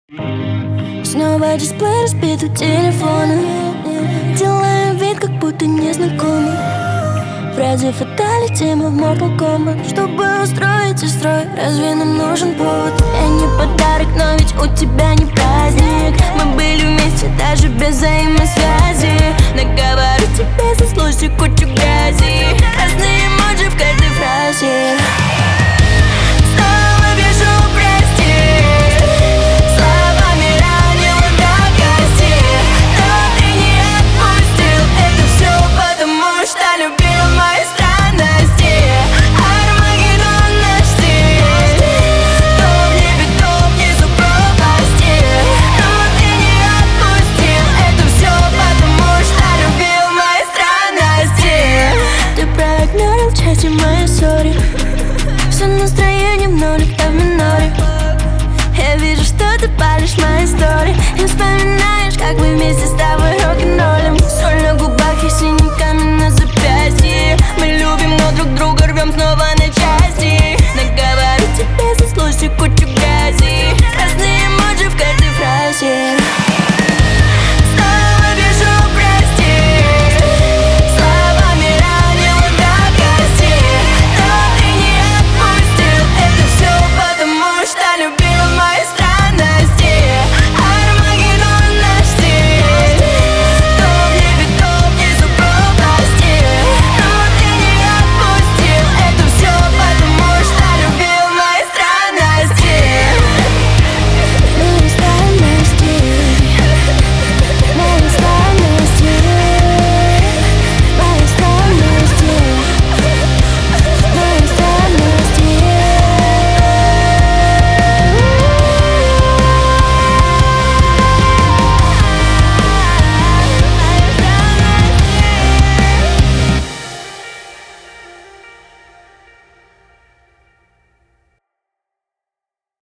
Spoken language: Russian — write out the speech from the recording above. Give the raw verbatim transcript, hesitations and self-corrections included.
Снова дисплей разбит у телефона. Делаем вид, как будто не знакомы. Вроде фаталити, мы в Mortal Kombat. Чтобы устроить и строй, разве нам нужен повод? Я не подарок, но ведь у тебя не праздник. Мы были вместе даже без взаимосвязи.